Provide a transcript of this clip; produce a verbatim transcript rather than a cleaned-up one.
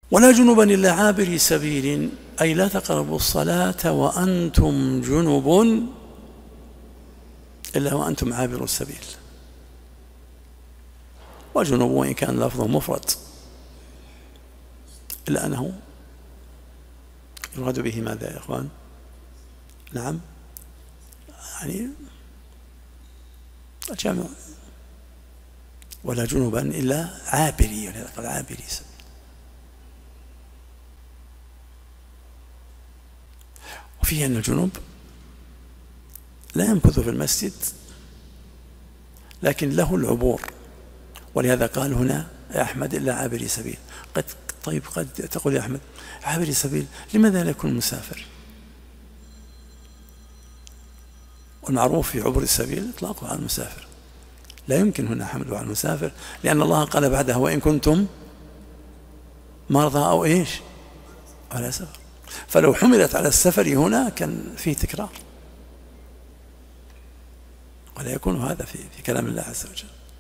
ولا جنبا إلا عابري سبيل، أي لا تقربوا الصلاة وأنتم جنب إلا وأنتم عابروا السبيل. وجنوب وإن كان لفظه مفرد إلا أنه يراد به ماذا يا إخوان؟ نعم، يعني الجمع. ولا جنبا إلا عابري، قال عابري سبيل. وفيه أن الجنوب لا يمكث في المسجد لكن له العبور، ولهذا قال هنا يا أحمد إلا عابري سبيل. قد طيب قد تقول يا أحمد عابري سبيل، لماذا لا يكون مسافر؟ والمعروف في عبر السبيل إطلاقه على المسافر، لا يمكن هنا حمله على المسافر، لأن الله قال بعدها وإن كنتم مرضى أو إيش على سفر. فلو حملت على السفر هنا كان فيه تكرار، ولا يكون هذا في, في كلام الله عز وجل.